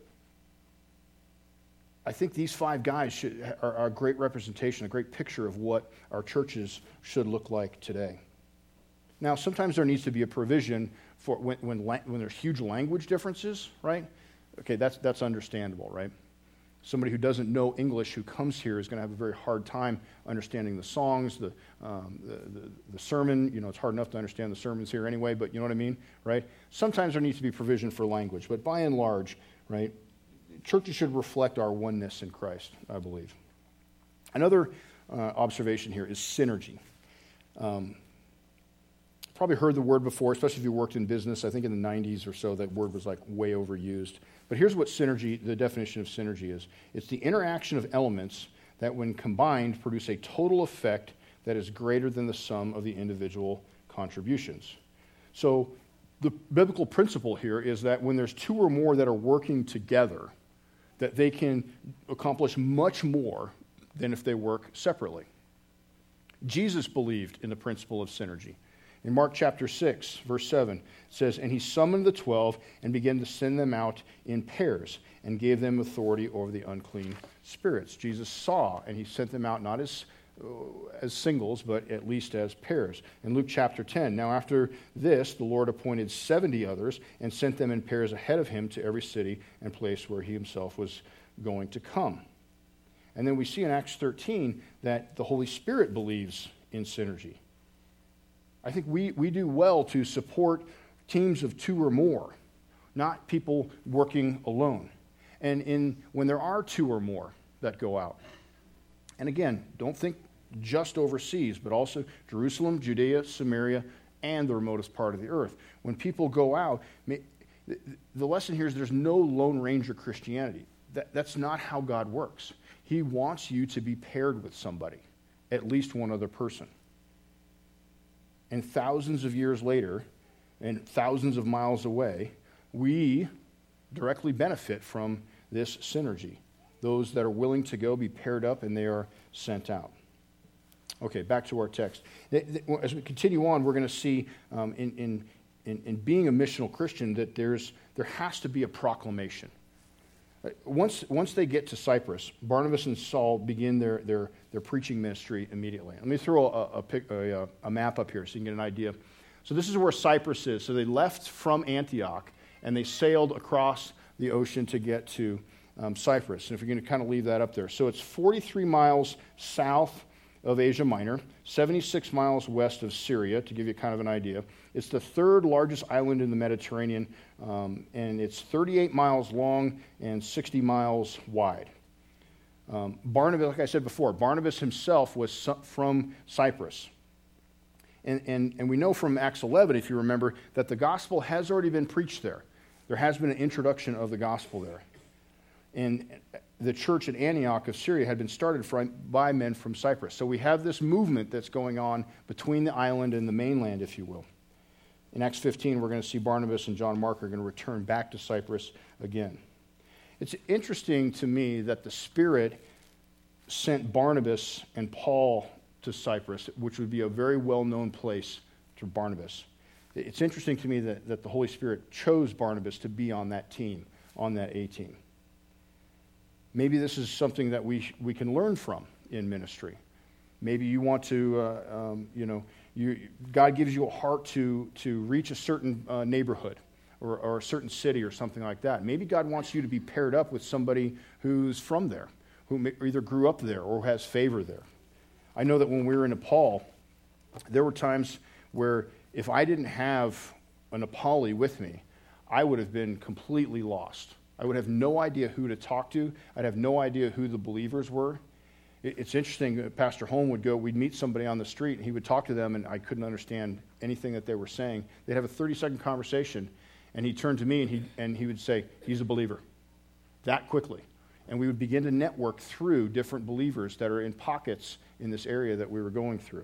I think these five guys should, are, are a great representation, a great picture of what our churches should look like today. Now, sometimes there needs to be a provision for when when, when there's huge language differences, right? Okay, that's that's understandable, right? Somebody who doesn't know English who comes here is going to have a very hard time understanding the songs, the, um, the, the the sermon. You know, it's hard enough to understand the sermons here anyway, but you know what I mean, right? Sometimes there needs to be provision for language, but by and large, right, churches should reflect our oneness in Christ, I believe. Another uh, observation here is synergy. Um, probably heard the word before, especially if you worked in business. I think in the nineties or so, that word was like way overused. But here's what synergy, the definition of synergy is. It's the interaction of elements that when combined produce a total effect that is greater than the sum of the individual contributions. So the biblical principle here is that when there's two or more that are working together, that they can accomplish much more than if they work separately. Jesus believed in the principle of synergy. In Mark chapter six, verse seven, it says, and he summoned the twelve and began to send them out in pairs and gave them authority over the unclean spirits. Jesus saw, and he sent them out not as as singles, but at least as pairs. In Luke chapter ten, now after this, the Lord appointed seventy others and sent them in pairs ahead of him to every city and place where he himself was going to come. And then we see in Acts thirteen that the Holy Spirit believes in synergy. I think we, we do well to support teams of two or more, not people working alone. And in when there are two or more that go out, and again, don't think just overseas, but also Jerusalem, Judea, Samaria, and the remotest part of the earth. When people go out, the lesson here is there's no Lone Ranger Christianity. That, that's not how God works. He wants you to be paired with somebody, at least one other person. And thousands of years later, and thousands of miles away, we directly benefit from this synergy. Those that are willing to go be paired up, and they are sent out. Okay, back to our text. As we continue on, we're going to see um, in, in, in, in being a missional Christian that there's there has to be a proclamation. Once, once they get to Cyprus, Barnabas and Saul begin their, their, their preaching ministry immediately. Let me throw a, a, a, a map up here so you can get an idea. So this is where Cyprus is. So they left from Antioch, and they sailed across the ocean to get to um, Cyprus. And if you're going to kind of leave that up there. So it's forty-three miles south of Asia Minor, seventy-six miles west of Syria, to give you kind of an idea. It's the third largest island in the Mediterranean, um, and it's thirty-eight miles long and sixty miles wide. Um, Barnabas, like I said before, Barnabas himself was su- from Cyprus. And, and, and we know from Acts eleven, if you remember, that the gospel has already been preached there. There has been an introduction of the gospel there. And the church at Antioch of Syria had been started from, by men from Cyprus. So we have this movement that's going on between the island and the mainland, if you will. In Acts fifteen, we're going to see Barnabas and John Mark are going to return back to Cyprus again. It's interesting to me that the Spirit sent Barnabas and Paul to Cyprus, which would be a very well-known place to Barnabas. It's interesting to me that, that the Holy Spirit chose Barnabas to be on that team, on that A team. Maybe this is something that we we can learn from in ministry. Maybe you want to, uh, um, you know, you, God gives you a heart to to reach a certain uh, neighborhood or, or a certain city or something like that. Maybe God wants you to be paired up with somebody who's from there, who either grew up there or has favor there. I know that when we were in Nepal, there were times where if I didn't have a Nepali with me, I would have been completely lost. I would have no idea who to talk to. I'd have no idea who the believers were. It's interesting, Pastor Holm would go, we'd meet somebody on the street, and he would talk to them, and I couldn't understand anything that they were saying. They'd have a thirty-second conversation, and he'd turn to me, and he and he would say, he's a believer, that quickly. And we would begin to network through different believers that are in pockets in this area that we were going through.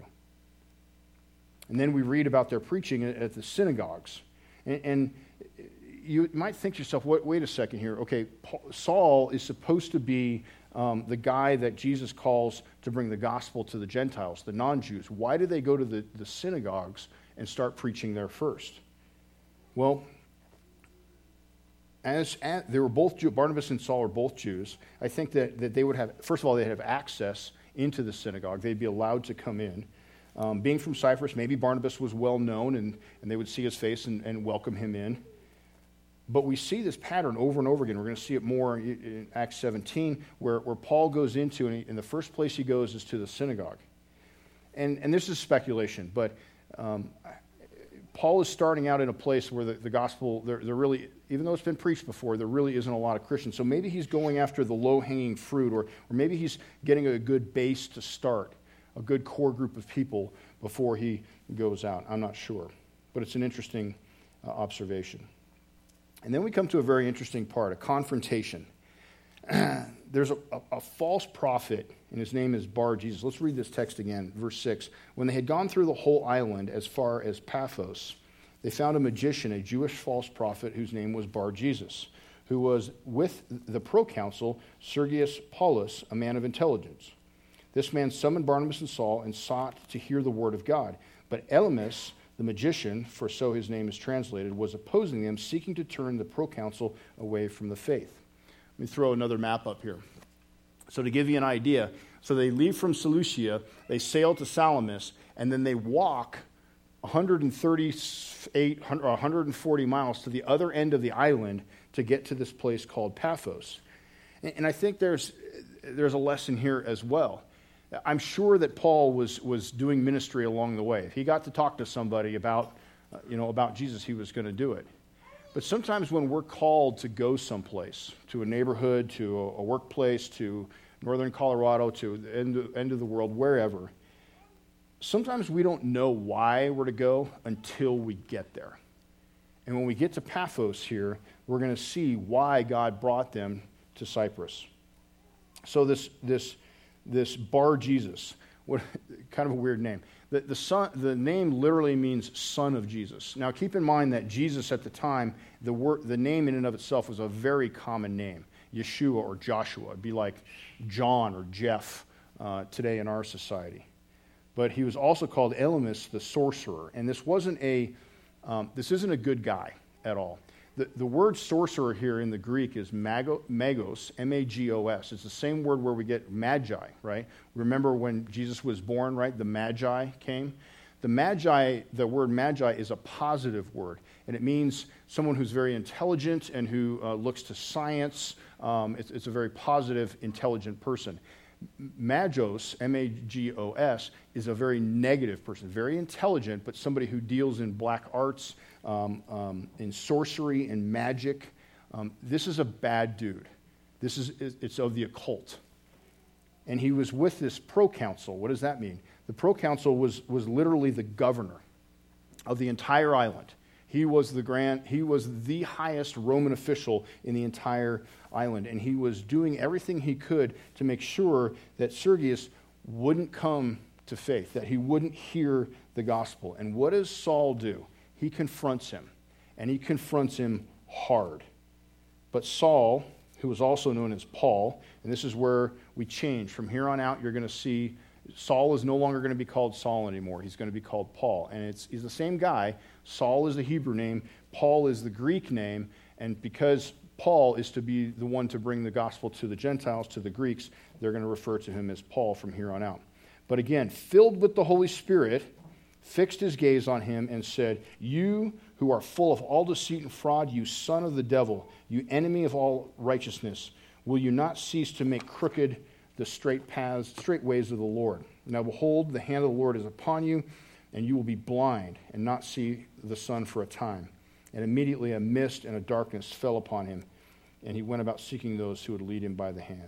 And then we read about their preaching at the synagogues. And, and you might think to yourself, wait, wait a second here. Okay, Paul, Saul is supposed to be um, the guy that Jesus calls to bring the gospel to the Gentiles, the non-Jews. Why do they go to the, the synagogues and start preaching there first? Well, as, as they were both Jew, Barnabas and Saul are both Jews. I think that, that they would have, first of all, they'd have access into the synagogue. They'd be allowed to come in. Um, being from Cyprus, maybe Barnabas was well known, and, and they would see his face and, and welcome him in. But we see this pattern over and over again. We're going to see it more in Acts seventeen, where, where Paul goes into, and, he, and the first place he goes is to the synagogue. And, and this is speculation, but um, Paul is starting out in a place where the, the gospel, there, there really, even though it's been preached before, there really isn't a lot of Christians. So maybe he's going after the low-hanging fruit, or, or maybe he's getting a good base to start, a good core group of people before he goes out. I'm not sure. But it's an interesting uh, observation. And then we come to a very interesting part, a confrontation. There's a, a, a false prophet, and his name is Bar Jesus. Let's read this text again, verse six. When they had gone through the whole island as far as Paphos, they found a magician, a Jewish false prophet, whose name was Bar Jesus, who was with the proconsul Sergius Paulus, a man of intelligence. This man summoned Barnabas and Saul and sought to hear the word of God. But Elymas, the magician, for so his name is translated, was opposing them, seeking to turn the proconsul away from the faith. Let me throw another map up here. So to give you an idea, so they leave from Seleucia, they sail to Salamis, and then they walk one hundred thirty-eight, one hundred forty miles to the other end of the island to get to this place called Paphos. And I think there's there's a lesson here as well. I'm sure that Paul was, was doing ministry along the way. If he got to talk to somebody about, uh, you know, about Jesus, he was going to do it. But sometimes when we're called to go someplace, to a neighborhood, to a, a workplace, to northern Colorado, to the end, end of the world, wherever, sometimes we don't know why we're to go until we get there. And when we get to Paphos here, we're going to see why God brought them to Cyprus. So this this this Bar Jesus, what kind of a weird name. The the son, the name literally means son of Jesus. Now keep in mind that Jesus at the time, the word the name in and of itself was a very common name. Yeshua or Joshua. It'd be like John or Jeff uh, today in our society. But he was also called Elymas the sorcerer, and this wasn't a um, this isn't a good guy at all. The, the word sorcerer here in the Greek is mago, magos, M A G O S. It's the same word where we get magi, right? Remember when Jesus was born, right? The magi came. The magi, the word magi is a positive word, and it means someone who's very intelligent and who uh, looks to science. Um, it's, it's a very positive, intelligent person. Magos, M A G O S, is a very negative person, very intelligent, but somebody who deals in black arts, um, um, in sorcery and magic. Um, this is a bad dude. This is it's of the occult. And he was with this proconsul. What does that mean? The proconsul was was literally the governor of the entire island. He was the grand, he was the highest Roman official in the entire island, and he was doing everything he could to make sure that Sergius wouldn't come to faith, that he wouldn't hear the gospel. And what does Saul do? He confronts him, and he confronts him hard. But Saul, who was also known as Paul, and this is where we change. From here on out, you're going to see Saul is no longer going to be called Saul anymore. He's going to be called Paul. And it's he's the same guy. Saul is the Hebrew name. Paul is the Greek name. And because Paul is to be the one to bring the gospel to the Gentiles, to the Greeks, they're going to refer to him as Paul from here on out. But again, filled with the Holy Spirit, fixed his gaze on him and said, "You who are full of all deceit and fraud, you son of the devil, you enemy of all righteousness, will you not cease to make crooked the straight paths, straight ways of the Lord? Now behold, the hand of the Lord is upon you, and you will be blind and not see the sun for a time." And immediately a mist and a darkness fell upon him, and he went about seeking those who would lead him by the hand.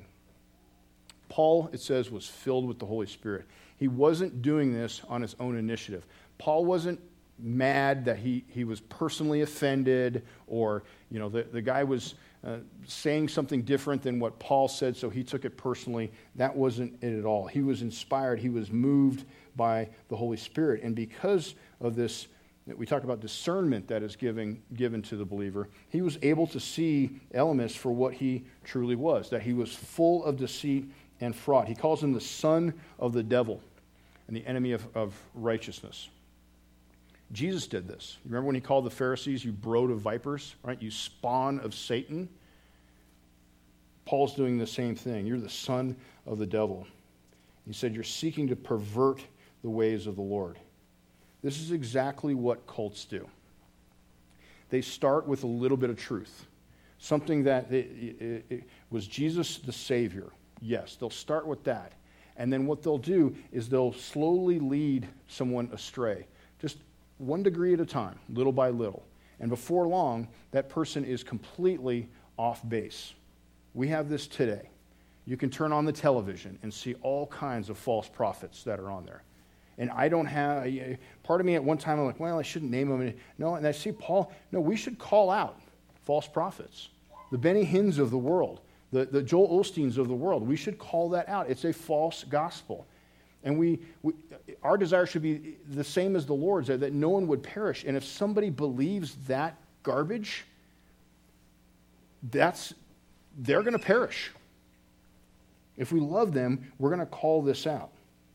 Paul, it says, was filled with the Holy Spirit. He wasn't doing this on his own initiative. Paul wasn't mad that he, he was personally offended, or, you know, the, the guy was uh, saying something different than what Paul said, so he took it personally. That wasn't it at all. He was inspired. He was moved by the Holy Spirit. And because of this, we talk about discernment that is giving, given to the believer, he was able to see Elymas for what he truly was, that he was full of deceit and fraud. He calls him the son of the devil and the enemy of, of righteousness. Jesus did this. You remember when he called the Pharisees, "You brood of vipers," right? You spawn of Satan. Paul's doing the same thing. You're the son of the devil. He said, you're seeking to pervert the ways of the Lord. This is exactly what cults do. They start with a little bit of truth. Something that it, it, it, was Jesus the Savior? Yes, they'll start with that. And then what they'll do is they'll slowly lead someone astray. Just one degree at a time, little by little. And before long, that person is completely off base. We have this today. You can turn on the television and see all kinds of false prophets that are on there. And I don't have, part of me at one time, I'm like, well, I shouldn't name them. No, and I see Paul, no, we should call out false prophets. The Benny Hinns of the world, the, the Joel Osteens of the world, we should call that out. It's a false gospel. And we, we our desire should be the same as the Lord's, that no one would perish. And if somebody believes that garbage, that's, they're going to perish. If we love them, we're going to call this out.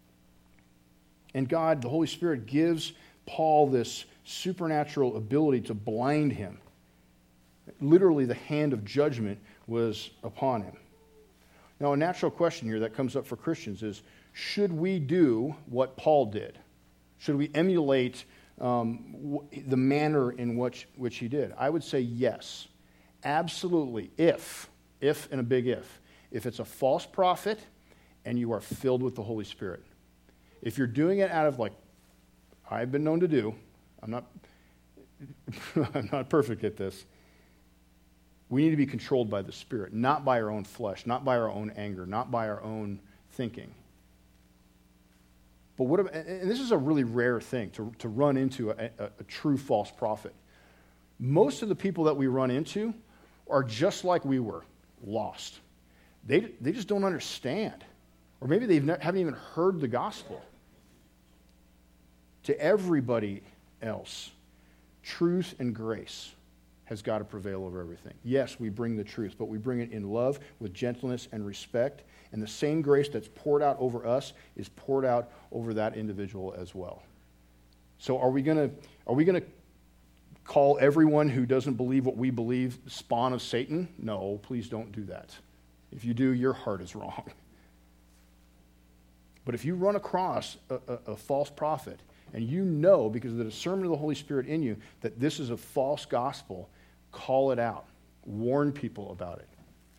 And God, the Holy Spirit, gives Paul this supernatural ability to blind him. Literally, the hand of judgment was upon him. Now, a natural question here that comes up for Christians is, should we do what Paul did? Should we emulate um, w- the manner in which, which he did? I would say yes. Absolutely. If, if and a big if. If it's a false prophet and you are filled with the Holy Spirit. If you're doing it out of, like I've been known to do, I'm not, I'm not perfect at this. We need to be controlled by the Spirit, not by our own flesh, not by our own anger, not by our own thinking. But what? About, and this is a really rare thing to, to run into a, a, a true false prophet. Most of the people that we run into are just like we were, lost. They they just don't understand, or maybe they haven't even heard the gospel. To everybody else, truth and grace has got to prevail over everything. Yes, we bring the truth, but we bring it in love, with gentleness and respect. And the same grace that's poured out over us is poured out over that individual as well. So are we going to are we going to call everyone who doesn't believe what we believe spawn of Satan? No, please don't do that. If you do, your heart is wrong. But if you run across a, a, a false prophet, and you know, because of the discernment of the Holy Spirit in you, that this is a false gospel, call it out. Warn people about it.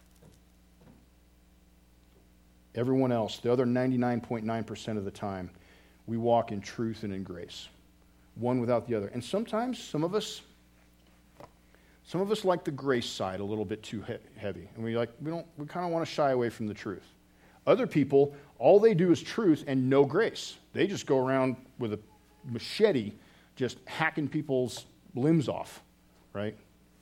Everyone else, the other ninety-nine point nine percent of the time, we walk in truth and in grace. One without the other. And sometimes, some of us, some of us like the grace side a little bit too he- heavy. And we like, we don't, we kind of want to shy away from the truth. Other people, all they do is truth and no grace. They just go around with a machete just hacking people's limbs off, right?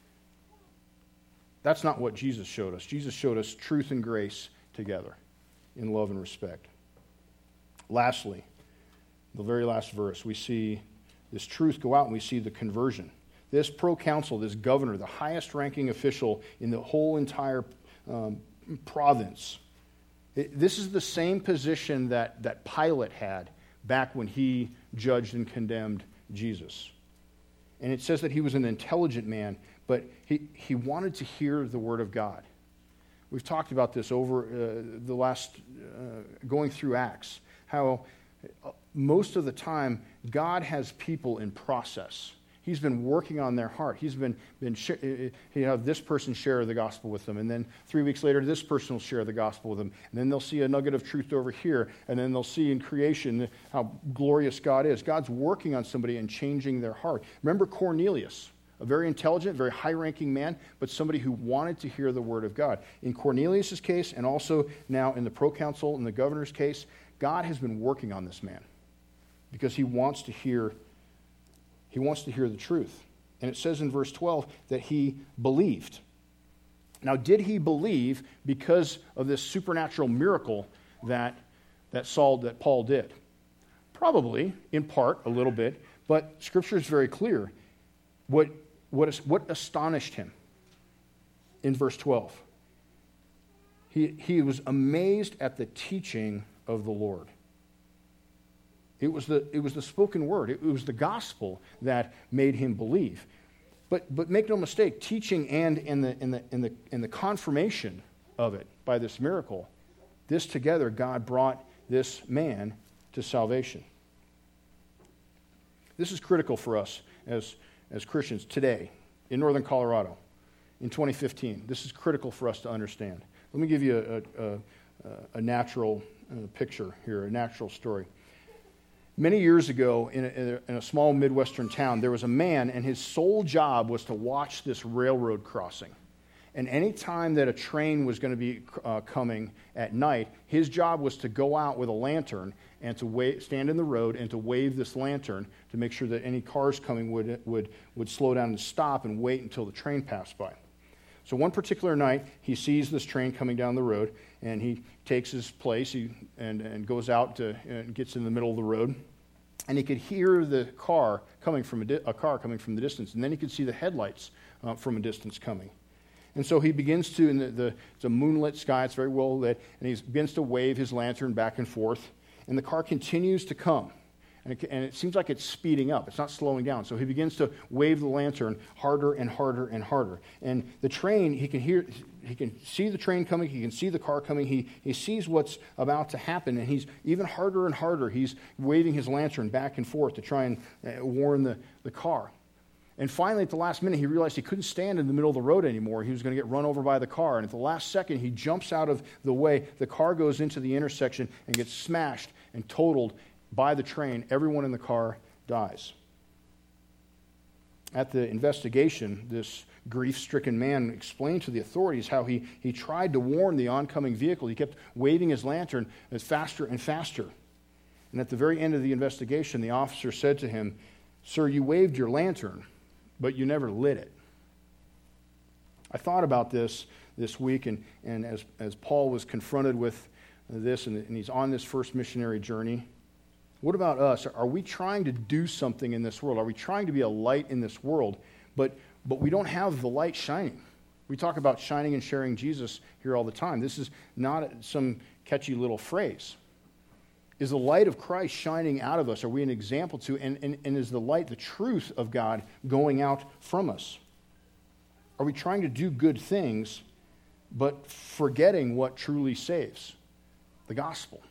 That's not what Jesus showed us. Jesus showed us truth and grace together in love and respect. Lastly, the very last verse, we see this truth go out and we see the conversion. This proconsul, this governor, the highest ranking official in the whole entire um, province, it, this is the same position that, that Pilate had back when he judged and condemned Jesus. And it says that he was an intelligent man, but he, he wanted to hear the word of God. We've talked about this over uh, the last, uh, going through Acts, how most of the time God has people in process. He's been working on their heart. He's been, been sh- you know, this person share the gospel with them, and then three weeks later, this person will share the gospel with them, and then they'll see a nugget of truth over here, and then they'll see in creation how glorious God is. God's working on somebody and changing their heart. Remember Cornelius, a very intelligent, very high-ranking man, but somebody who wanted to hear the word of God. In Cornelius' case, and also now in the proconsul and the governor's case, God has been working on this man because he wants to hear He wants to hear the truth. And it says in verse twelve that he believed. Now, did he believe because of this supernatural miracle that, that Saul, that Paul did? Probably, in part, a little bit, but Scripture is very clear. What, what, is, what astonished him in verse twelve? He, he was amazed at the teaching of the Lord. It was the, it was the spoken word. It, it was the gospel that made him believe. But, but make no mistake, teaching and in the, in, the, in, the, in the confirmation of it by this miracle, this together, God brought this man to salvation. This is critical for us as, as Christians today in northern Colorado in twenty fifteen. This is critical for us to understand. Let me give you a, a, a, a natural uh, picture here, a natural story. Many years ago, in a, in a small Midwestern town, there was a man, and his sole job was to watch this railroad crossing. And any time that a train was going to be uh, coming at night, his job was to go out with a lantern and to wait, stand in the road and to wave this lantern to make sure that any cars coming would, would, would slow down and stop and wait until the train passed by. So one particular night, he sees this train coming down the road, and he takes his place he, and, and goes out to, and gets in the middle of the road. And he could hear the car coming from a, di- a car coming from the distance, and then he could see the headlights uh, from a distance coming. And so he begins to, in the, the, it's a moonlit sky, it's very well lit, and he begins to wave his lantern back and forth, and the car continues to come. And it, and it seems like it's speeding up. It's not slowing down. So he begins to wave the lantern harder and harder and harder. And the train, he can hear, he can see the train coming. He can see the car coming. He, he sees what's about to happen. And he's even harder and harder. He's waving his lantern back and forth to try and uh, warn the, the car. And finally, at the last minute, he realized he couldn't stand in the middle of the road anymore. He was going to get run over by the car. And at the last second, he jumps out of the way. The car goes into the intersection and gets smashed and totaled by the train. Everyone in the car dies. At the investigation, this grief-stricken man explained to the authorities how he, he tried to warn the oncoming vehicle. He kept waving his lantern as faster and faster. And at the very end of the investigation, the officer said to him, "Sir, you waved your lantern, but you never lit it." I thought about this this week, and, and as, as Paul was confronted with this, and, and he's on this first missionary journey, what about us? Are we trying to do something in this world? Are we trying to be a light in this world, but, but we don't have the light shining? We talk about shining and sharing Jesus here all the time. This is not some catchy little phrase. Is the light of Christ shining out of us? Are we an example to, and, and, and is the light, the truth of God, going out from us? Are we trying to do good things, but forgetting what truly saves? The gospel.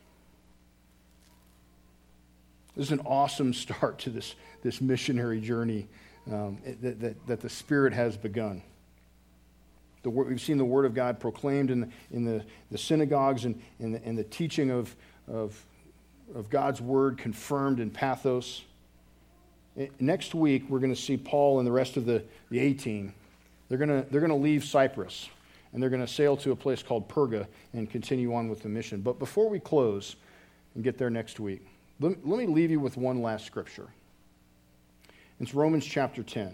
This is an awesome start to this, this missionary journey um, that, that, that the Spirit has begun. The, we've seen the Word of God proclaimed in the, in the, the synagogues and in the, in the teaching of, of of God's Word confirmed in Pathos. Next week, we're going to see Paul and the rest of the, the A-team. They're going to, they're going to leave Cyprus, and they're going to sail to a place called Perga and continue on with the mission. But before we close and get there next week, let, let me leave you with one last scripture. It's Romans chapter ten.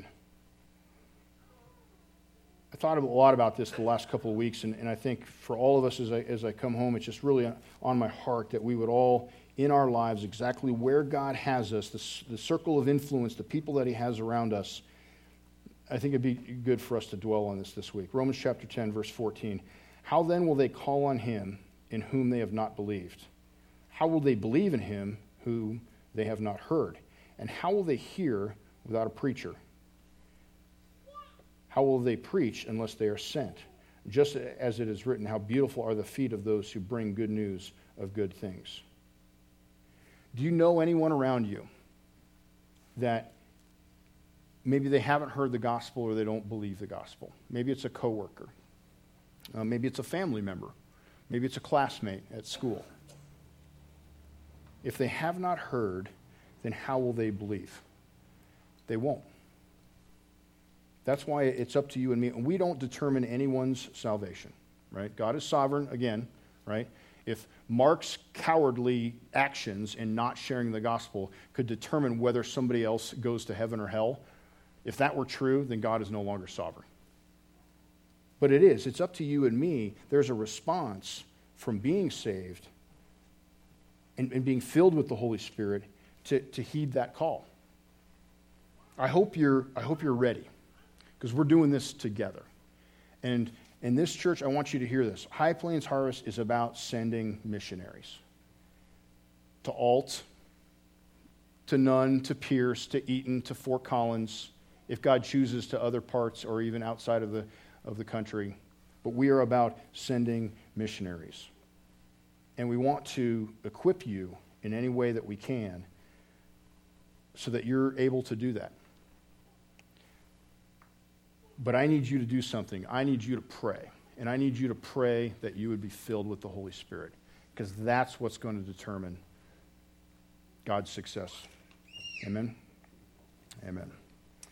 I thought a lot about this the last couple of weeks, and, and I think for all of us as I, as I come home, it's just really on my heart that we would all, in our lives, exactly where God has us, the, the circle of influence, the people that he has around us, I think it'd be good for us to dwell on this this week. Romans chapter ten, verse fourteen. How then will they call on him in whom they have not believed? How will they believe in him whom they have not heard? And how will they hear without a preacher? How will they preach unless they are sent? Just as it is written, how beautiful are the feet of those who bring good news of good things. Do you know anyone around you that maybe they haven't heard the gospel or they don't believe the gospel? Maybe it's a coworker. Uh, maybe it's a family member. Maybe it's a classmate at school. If they have not heard, then how will they believe? They won't. That's why it's up to you and me. And we don't determine anyone's salvation, right? God is sovereign, again, right? If Mark's cowardly actions in not sharing the gospel could determine whether somebody else goes to heaven or hell, if that were true, then God is no longer sovereign. But it is. It's up to you and me. There's a response from being saved and, and being filled with the Holy Spirit to, to heed that call. I hope you're, I hope you're ready, because we're doing this together. And in this church, I want you to hear this. High Plains Harvest is about sending missionaries. To Alt, to Nunn, to Pierce, to Eaton, to Fort Collins, if God chooses, to other parts or even outside of the, of the country. But we are about sending missionaries. And we want to equip you in any way that we can so that you're able to do that. But I need you to do something. I need you to pray. And I need you to pray that you would be filled with the Holy Spirit, because that's what's going to determine God's success. Amen? Amen.